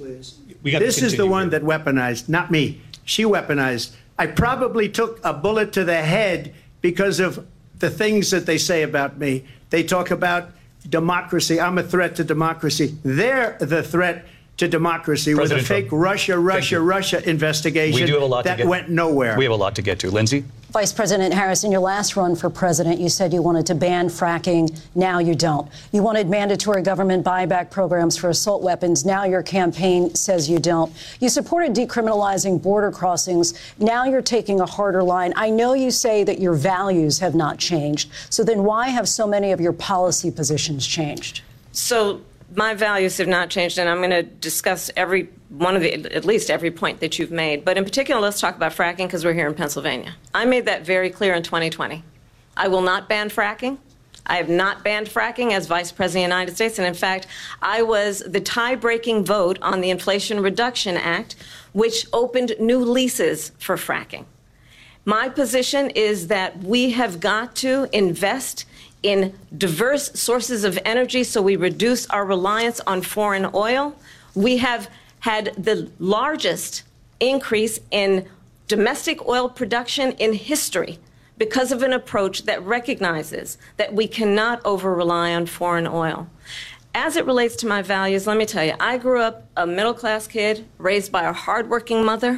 This is the one that weaponized, not me. She weaponized. I probably took a bullet to the head because of the things that they say about me. They talk about democracy. I'm a threat to democracy. They're the threat to democracy President with a fake Trump. Russia, Russia, Russia investigation We do have a lot that to get, went nowhere. We have a lot to get to. Lindsay? Vice President Harris, in your last run for president, you said you wanted to ban fracking. Now you don't. You wanted mandatory government buyback programs for assault weapons. Now your campaign says you don't. You supported decriminalizing border crossings. Now you're taking a harder line. I know you say that your values have not changed. So then why have so many of your policy positions changed? So my values have not changed, and I'm going to discuss every one of the, at least every point that you've made. But in particular, let's talk about fracking because we're here in Pennsylvania. I made that very clear in twenty twenty. I will not ban fracking. I have not banned fracking as Vice President of the United States. And in fact, I was the tie-breaking vote on the Inflation Reduction Act, which opened new leases for fracking. My position is that we have got to invest in diverse sources of energy so we reduce our reliance on foreign oil. We have had the largest increase in domestic oil production in history because of an approach that recognizes that we cannot over-rely on foreign oil. As it relates to my values, let me tell you, I grew up a middle-class kid raised by a hardworking mother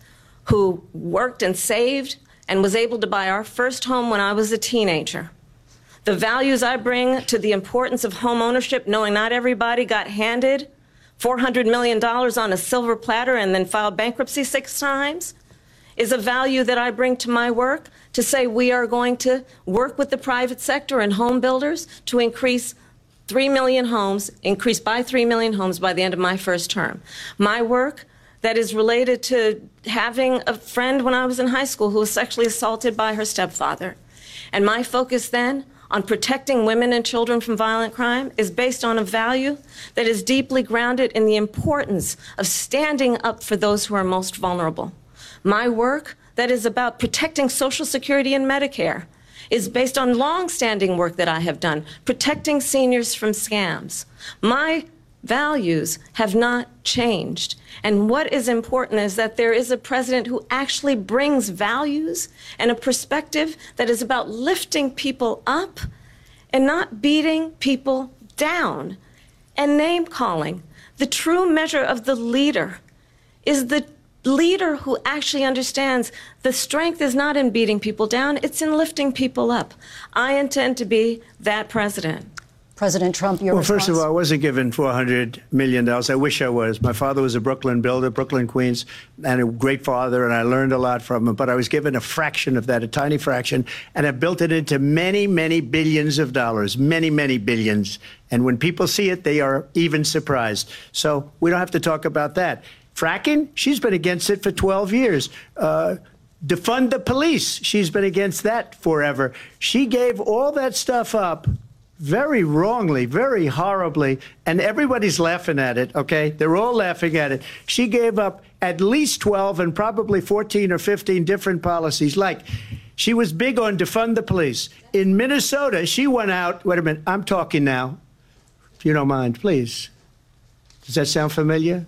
who worked and saved and was able to buy our first home when I was a teenager. The values I bring to the importance of home ownership, knowing not everybody got handed four hundred million dollars on a silver platter and then filed bankruptcy six times, is a value that I bring to my work to say we are going to work with the private sector and home builders to increase three million homes, increase by three million homes by the end of my first term. My work that is related to having a friend when I was in high school who was sexually assaulted by her stepfather. And my focus then on protecting women and children from violent crime is based on a value that is deeply grounded in the importance of standing up for those who are most vulnerable. My work that is about protecting Social Security and Medicare is based on long-standing work that I have done, protecting seniors from scams. My values have not changed. And what is important is that there is a president who actually brings values and a perspective that is about lifting people up and not beating people down and name-calling. The true measure of the leader is the leader who actually understands the strength is not in beating people down, it's in lifting people up. I intend to be that president. President Trump, your well, response? First of all, I wasn't given four hundred million dollars. I wish I was. My father was a Brooklyn builder, Brooklyn, Queens, and a great father, and I learned a lot from him. But I was given a fraction of that, a tiny fraction, and I built it into many, many billions of dollars, many, many billions. And when people see it, they are even surprised. So we don't have to talk about that. Fracking, she's been against it for twelve years. Uh, defund the police, she's been against that forever. She gave all that stuff up very wrongly, very horribly, and everybody's laughing at it, okay? They're all laughing at it. She gave up at least twelve and probably fourteen or fifteen different policies. Like, she was big on defund the police. In Minnesota, she went out, wait a minute, I'm talking now, if you don't mind, please. Does that sound familiar?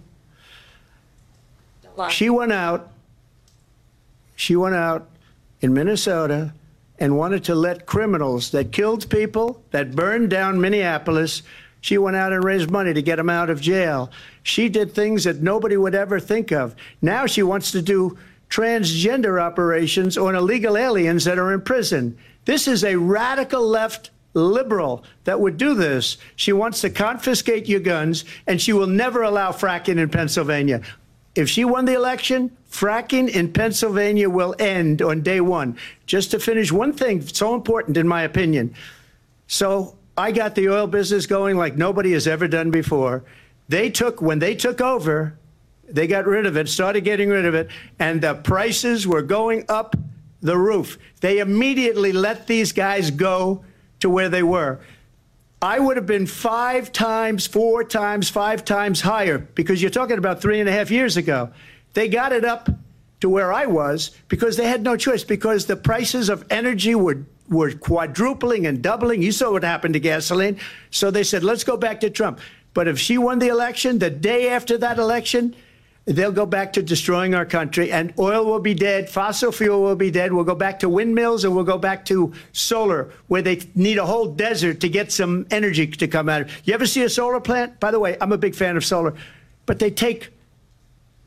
She went out, she went out in Minnesota and wanted to let criminals that killed people, that burned down Minneapolis, she went out and raised money to get them out of jail. She did things that nobody would ever think of. Now she wants to do transgender operations on illegal aliens that are in prison. This is a radical left liberal that would do this. She wants to confiscate your guns, and she will never allow fracking in Pennsylvania. If she won the election, fracking in Pennsylvania will end on day one. Just to finish, one thing so important, in my opinion. So I got the oil business going like nobody has ever done before. They took, when they took over, they got rid of it, started getting rid of it, and the prices were going up the roof. They immediately let these guys go to where they were. I would have been five times, four times, five times higher, because you're talking about three and a half years ago. They got it up to where I was because they had no choice, because the prices of energy were, were quadrupling and doubling. You saw what happened to gasoline. So they said, let's go back to Trump. But if she won the election, the day after that election, they'll go back to destroying our country, and oil will be dead, fossil fuel will be dead, we'll go back to windmills, and we'll go back to solar, where they need a whole desert to get some energy to come out of. You ever see a solar plant? By the way, I'm a big fan of solar, but they take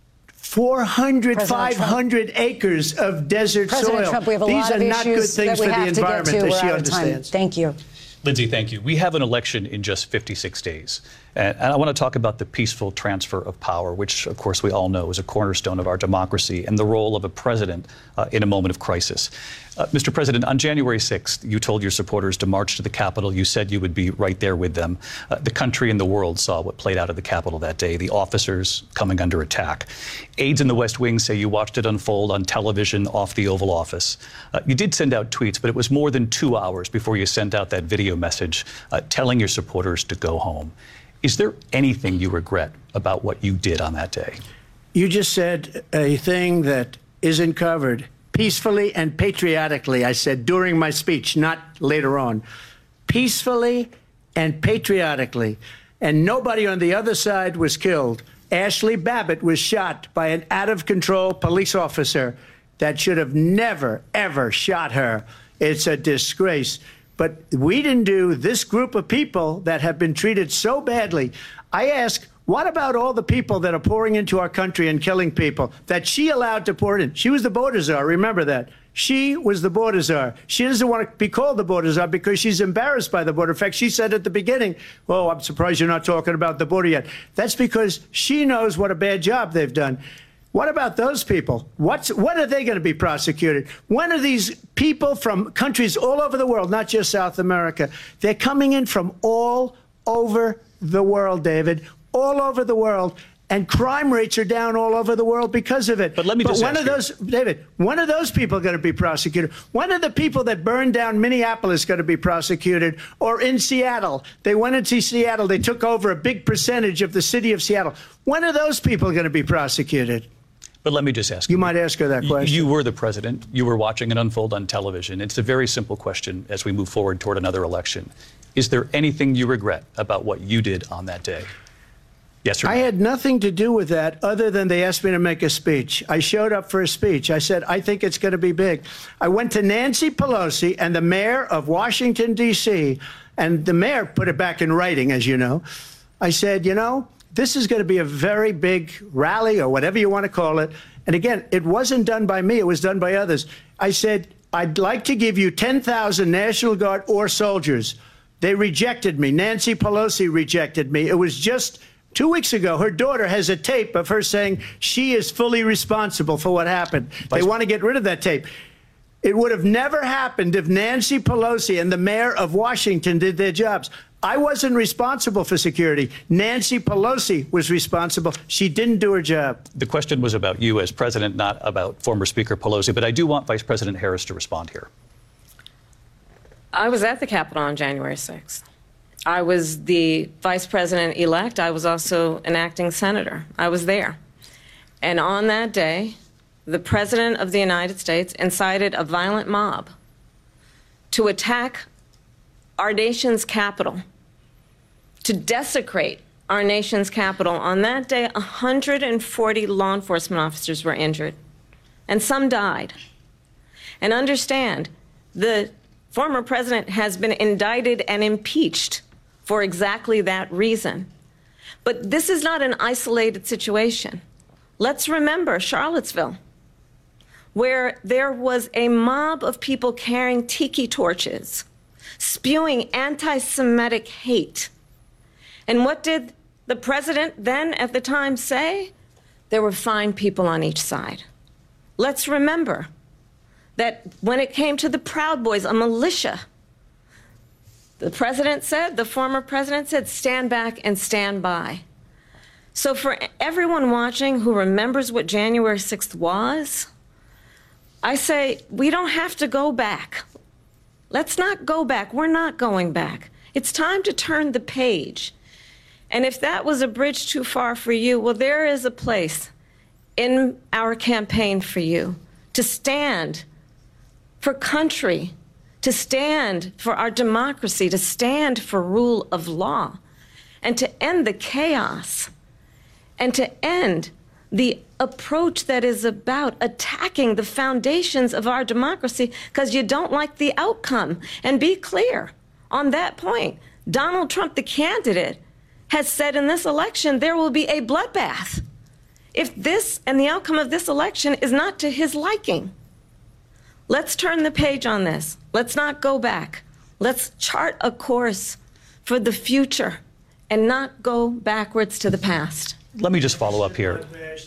four hundred, President five hundred Trump. acres of desert President soil. Trump, we have a These lot are of not good issues things that we for the have to get environment, to. as We're she out of time. understands. Thank you. Lindsay, thank you. We have an election in just fifty-six days. And I want to talk about the peaceful transfer of power, which, of course, we all know is a cornerstone of our democracy, and the role of a president uh, in a moment of crisis. Uh, Mister President, on January sixth, you told your supporters to march to the Capitol. You said you would be right there with them. Uh, the country and the world saw what played out at the Capitol that day, the officers coming under attack. Aides in the West Wing say you watched it unfold on television off the Oval Office. Uh, you did send out tweets, but it was more than two hours before you sent out that video message uh, telling your supporters to go home. Is there anything you regret about what you did on that day? You just said a thing that isn't covered. Peacefully and patriotically, I said during my speech, not later on. Peacefully and patriotically. And nobody on the other side was killed. Ashley Babbitt was shot by an out-of-control police officer that should have never, ever shot her. It's a disgrace. But we didn't do this group of people that have been treated so badly. I ask, what about all the people that are pouring into our country and killing people that she allowed to pour in? She was the border czar. Remember that. She was the border czar. She doesn't want to be called the border czar because she's embarrassed by the border. In fact, she said at the beginning, oh, I'm surprised you're not talking about the border yet. That's because she knows what a bad job they've done. What about those people? What's, when are they going to be prosecuted? When are these people from countries all over the world, not just South America? They're coming in from all over the world, David, all over the world. And crime rates are down all over the world because of it. But let me just when ask are you. those, David, when are those people going to be prosecuted? When are the people that burned down Minneapolis going to be prosecuted? Or in Seattle? They went into Seattle. They took over a big percentage of the city of Seattle. When are those people going to be prosecuted? But let me just ask you. You might ask her that question. You were the president. You were watching it unfold on television. It's a very simple question as we move forward toward another election. Is there anything you regret about what you did on that day? Yes or no? I had nothing to do with that other than they asked me to make a speech. I showed up for a speech. I said, I think it's going to be big. I went to Nancy Pelosi and the mayor of Washington, D C, and the mayor put it back in writing, as you know. I said, you know, this is going to be a very big rally or whatever you want to call it. And again, it wasn't done by me. It was done by others. I said, I'd like to give you ten thousand National Guard or soldiers. They rejected me. Nancy Pelosi rejected me. It was just two weeks ago. Her daughter has a tape of her saying she is fully responsible for what happened. They want to get rid of that tape. It would have never happened if Nancy Pelosi and the mayor of Washington did their jobs. I wasn't responsible for security. Nancy Pelosi was responsible. She didn't do her job. The question was about you as president, not about former Speaker Pelosi. But I do want Vice President Harris to respond here. I was at the Capitol on January sixth. I was the vice president-elect. I was also an acting senator. I was there. And on that day, the President of the United States incited a violent mob to attack our nation's capital, to desecrate our nation's capital. On that day, one hundred forty law enforcement officers were injured, and some died. And understand, the former president has been indicted and impeached for exactly that reason. But this is not an isolated situation. Let's remember Charlottesville, where there was a mob of people carrying tiki torches, spewing anti-Semitic hate. And what did the president then at the time say? There were fine people on each side. Let's remember that when it came to the Proud Boys, a militia, the president said, the former president said, stand back and stand by. So for everyone watching who remembers what January sixth was, I say we don't have to go back. Let's not go back. We're not going back. It's time to turn the page. And if that was a bridge too far for you, well, there is a place in our campaign for you to stand for country, to stand for our democracy, to stand for rule of law, and to end the chaos, and to end the approach that is about attacking the foundations of our democracy because you don't like the outcome. And be clear on that point. Donald Trump, the candidate, has said in this election there will be a bloodbath. if this and the outcome of this election is not to his liking. Let's turn the page on this. Let's not go back. Let's chart a course for the future and not go backwards to the past. Let me just follow up here.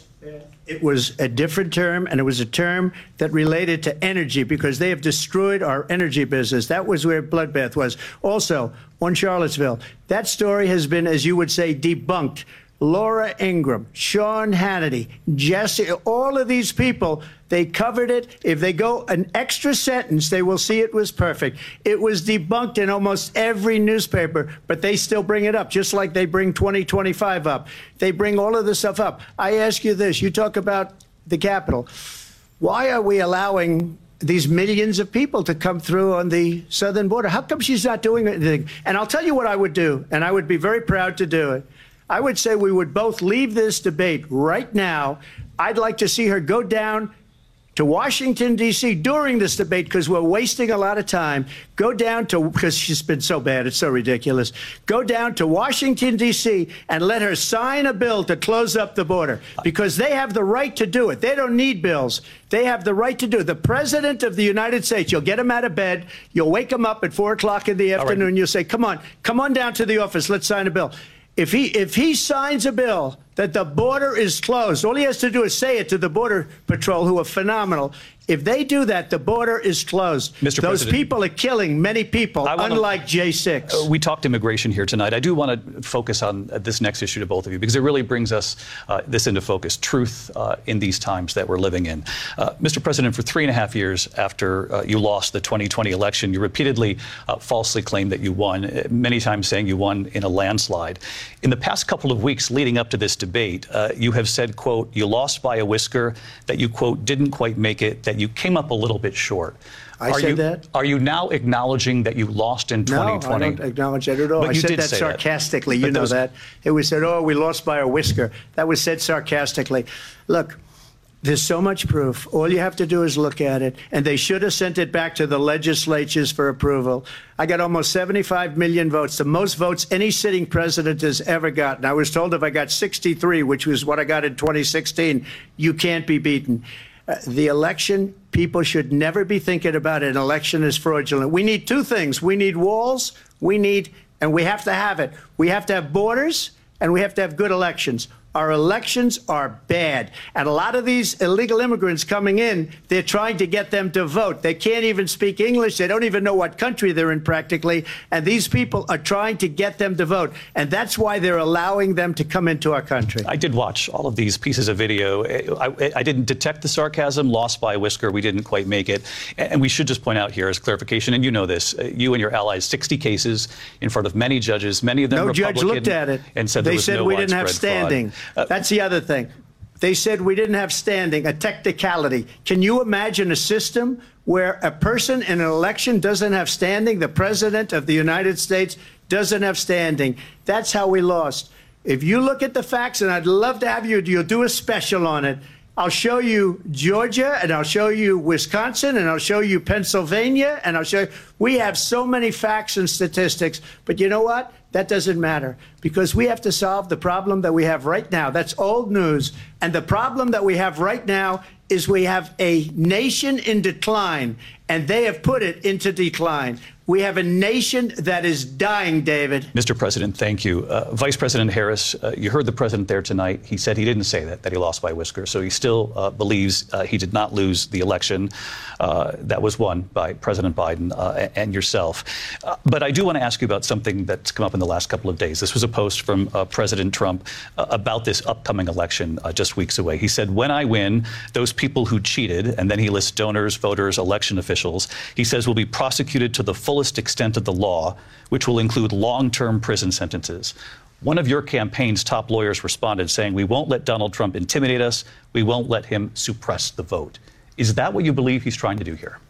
It was a different term, and it was a term that related to energy, because they have destroyed our energy business. That was where bloodbath was. Also, on Charlottesville, that story has been, as you would say, debunked. Laura Ingraham, Sean Hannity, Jesse, all of these people, they covered it. If they go an extra sentence, they will see it was perfect. It was debunked in almost every newspaper, but they still bring it up, just like they bring twenty twenty-five up. They bring all of this stuff up. I ask you this. You talk about the Capitol. Why are we allowing these millions of people to come through on the southern border? How come she's not doing anything? And I'll tell you what I would do, and I would be very proud to do it. I would say we would both leave this debate right now. I'd like to see her go down to Washington, D C during this debate, because we're wasting a lot of time. Go down to, because she's been so bad, it's so ridiculous. Go down to Washington, D C and let her sign a bill to close up the border, because they have the right to do it. They don't need bills. They have the right to do it. The President of the United States, you'll get him out of bed, you'll wake him up at four o'clock in the afternoon, right. You'll say, come on, come on down to the office, let's sign a bill. If he if he signs a bill that the border is closed, all he has to do is say it to the Border Patrol, who are phenomenal. If they do that, the border is closed. Mister Those President, people are killing many people, wanna, unlike J six. Uh, we talked immigration here tonight. I do want to focus on uh, this next issue to both of you, because it really brings us uh, this into focus, truth uh, in these times that we're living in. Uh, Mister President, for three and a half years after uh, you lost the twenty twenty election, you repeatedly uh, falsely claimed that you won, uh, many times saying you won in a landslide. In the past couple of weeks leading up to this debate, uh, you have said, quote, you lost by a whisker, that you, quote, didn't quite make it, that you came up a little bit short. I are said you, that? Are you now acknowledging that you lost in twenty twenty? No, I don't acknowledge that at all. But I you said did that say sarcastically. That. You know those... that. It was said, oh, we lost by a whisker. That was said sarcastically. Look, there's so much proof. All you have to do is look at it. And they should have sent it back to the legislatures for approval. I got almost seventy-five million votes, the most votes any sitting president has ever gotten. I was told if I got sixty-three, which was what I got in twenty sixteen, you can't be beaten. Uh, the election, people should never be thinking about an election as fraudulent. We need two things. We need walls. We need, and we have to have it. We have to have borders, and we have to have good elections. Our elections are bad. And a lot of these illegal immigrants coming in, they're trying to get them to vote. They can't even speak English. They don't even know what country they're in practically. And these people are trying to get them to vote. And that's why they're allowing them to come into our country. I did watch all of these pieces of video. I, I didn't detect the sarcasm, lost by a whisker. We didn't quite make it. And we should just point out here as clarification, and you know this, you and your allies, sixty cases in front of many judges, many of them no Republican. No judge looked at it. And said they there was said no we didn't have standing. Fraud. Uh, That's the other thing. They said we didn't have standing, a technicality. Can you imagine a system where a person in an election doesn't have standing? The President of the United States doesn't have standing. That's how we lost. If you look at the facts, and I'd love to have you, you'll do a special on it. I'll show you Georgia, and I'll show you Wisconsin, and I'll show you Pennsylvania, and I'll show you. We have so many facts and statistics, but you know what? That doesn't matter, because we have to solve the problem that we have right now. That's old news. And the problem that we have right now is we have a nation in decline, and they have put it into decline. We have a nation that is dying, David. Mister President, thank you. Uh, Vice President Harris, uh, you heard the president there tonight. He said he didn't say that, that he lost by a whisker. So he still uh, believes uh, he did not lose the election uh, that was won by President Biden uh, and yourself. Uh, but I do want to ask you about something that's come up in the last couple of days. This was a post from uh, President Trump uh, about this upcoming election uh, just weeks away. He said, when I win, those people who cheated, and then he lists donors, voters, election officials, he says will be prosecuted to the fullest extent of the law, which will include long-term prison sentences. One of your campaign's top lawyers responded saying, we won't let Donald Trump intimidate us. We won't let him suppress the vote. Is that what you believe he's trying to do here?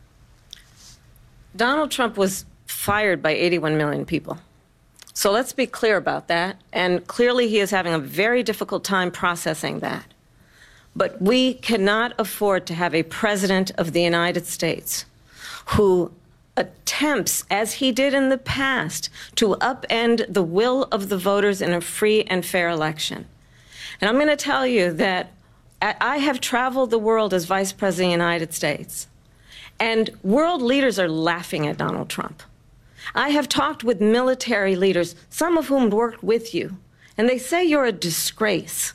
Donald Trump was fired by eighty-one million people. So let's be clear about that. And clearly he is having a very difficult time processing that. But we cannot afford to have a president of the United States who attempts, as he did in the past, to upend the will of the voters in a free and fair election. And I'm going to tell you that I have traveled the world as Vice President of the United States, and world leaders are laughing at Donald Trump. I have talked with military leaders, some of whom worked with you, and they say you're a disgrace.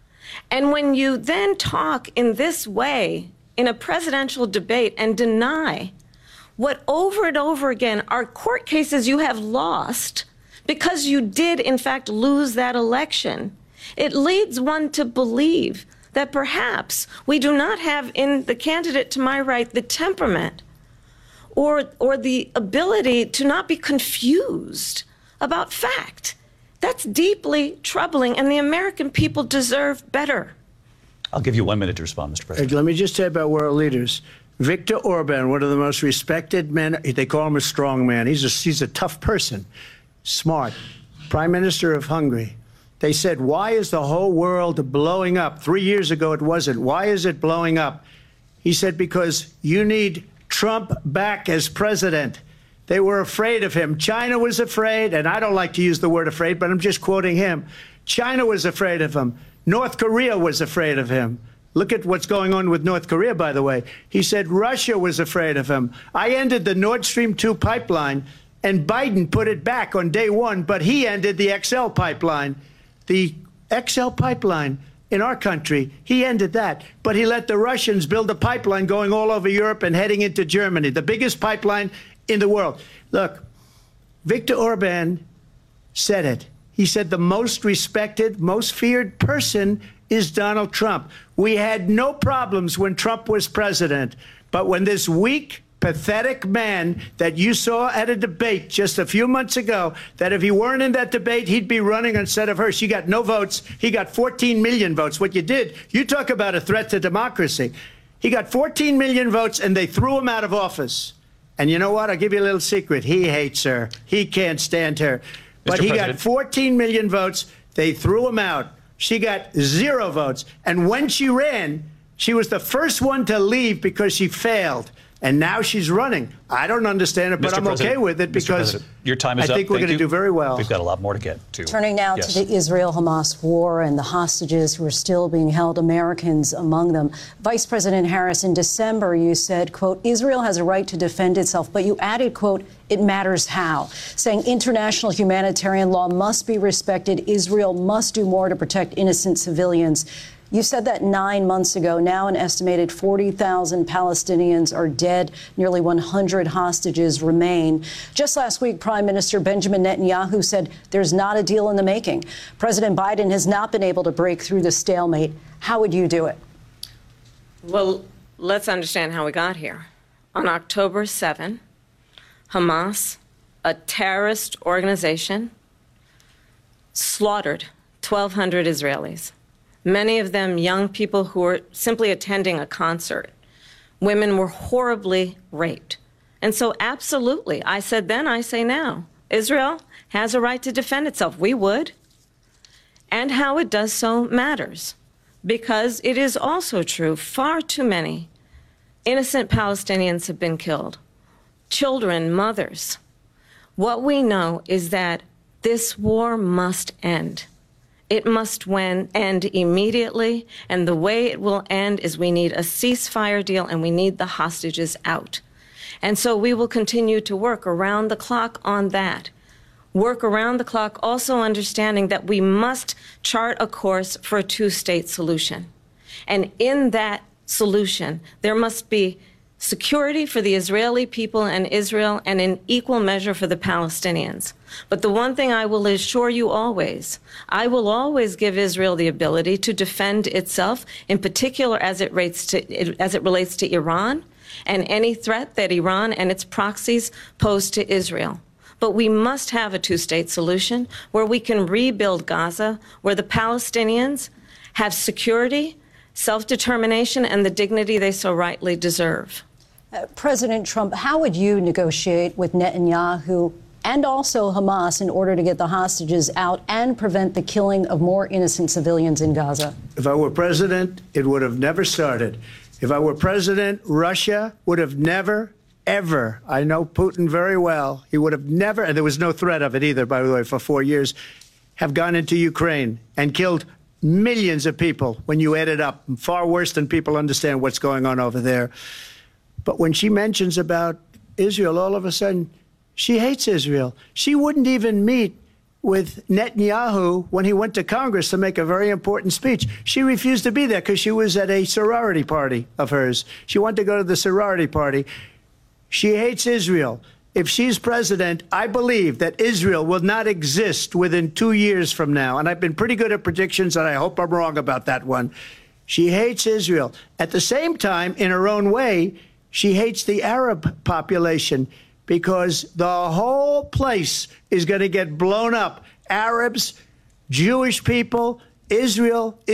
And when you then talk in this way in a presidential debate and deny what over and over again are court cases you have lost because you did, in fact, lose that election, it leads one to believe that perhaps we do not have in the candidate to my right the temperament or, or the ability to not be confused about fact. That's deeply troubling, and the American people deserve better. I'll give you one minute to respond, Mister President. Let me just say about world leaders. Viktor Orban, one of the most respected men, they call him a strong man. He's a, he's a tough person, smart. Prime Minister of Hungary. They said, why is the whole world blowing up? Three years ago, it wasn't. Why is it blowing up? He said, because you need Trump back as president. They were afraid of him. China was afraid, and I don't like to use the word afraid, but I'm just quoting him. China was afraid of him. North Korea was afraid of him. Look at what's going on with North Korea, by the way. He said Russia was afraid of him. I ended the Nord Stream two pipeline, and Biden put it back on day one, but he ended the X L pipeline. The X L pipeline in our country, he ended that. But he let the Russians build a pipeline going all over Europe and heading into Germany, the biggest pipeline in the world. Look, Viktor Orban said it. He said the most respected, most feared person is Donald Trump. We had no problems when Trump was president. But when this weak, pathetic man that you saw at a debate just a few months ago, that if he weren't in that debate, he'd be running instead of her. She got no votes. He got fourteen million votes. What you did, you talk about a threat to democracy. He got fourteen million votes, and they threw him out of office. And you know what? I'll give you a little secret. He hates her. He can't stand her. But he got fourteen million votes. They threw him out. She got zero votes. And when she ran, she was the first one to leave because she failed. And now she's running. I don't understand it, but I'm okay with it because your time is I up. think we're going to do very well. We've got a lot more to get to. Turning now yes. to the Israel-Hamas war and the hostages who are still being held, Americans among them. Vice President Harris, in December, you said, quote, Israel has a right to defend itself, but you added, quote, it matters how, saying international humanitarian law must be respected. Israel must do more to protect innocent civilians. You said that nine months ago. Now an estimated forty thousand Palestinians are dead. Nearly one hundred hostages remain. Just last week, Prime Minister Benjamin Netanyahu said there's not a deal in the making. President Biden has not been able to break through the stalemate. How would you do it? Well, let's understand how we got here. On October seventh, Hamas, a terrorist organization, slaughtered twelve hundred Israelis. Many of them young people who were simply attending a concert. Women were horribly raped. And so absolutely, I said then, I say now, Israel has a right to defend itself. We would. And how it does so matters. Because it is also true, far too many innocent Palestinians have been killed. Children, mothers. What we know is that this war must end. It must win, end immediately, and the way it will end is we need a ceasefire deal and we need the hostages out. And so we will continue to work around the clock on that. Work around the clock, also understanding that we must chart a course for a two-state solution. And in that solution, there must be security for the Israeli people and Israel, and in equal measure for the Palestinians. But the one thing I will assure you always, I will always give Israel the ability to defend itself, in particular as it relates to, as it relates to Iran and any threat that Iran and its proxies pose to Israel. But we must have a two-state solution where we can rebuild Gaza, where the Palestinians have security, self-determination, and the dignity they so rightly deserve. Uh, President Trump, how would you negotiate with Netanyahu and also Hamas in order to get the hostages out and prevent the killing of more innocent civilians in Gaza? If I were president, it would have never started. If I were president, Russia would have never, ever, I know Putin very well, he would have never, and there was no threat of it either, by the way, for four years, have gone into Ukraine and killed millions of people when you add it up, far worse than people understand what's going on over there. But when she mentions about Israel, all of a sudden, she hates Israel. She wouldn't even meet with Netanyahu when he went to Congress to make a very important speech. She refused to be there because she was at a sorority party of hers. She wanted to go to the sorority party. She hates Israel. If she's president, I believe that Israel will not exist within two years from now. And I've been pretty good at predictions, and I hope I'm wrong about that one. She hates Israel. At the same time, in her own way, she hates the Arab population, because the whole place is going to get blown up. Arabs, Jewish people, Israel.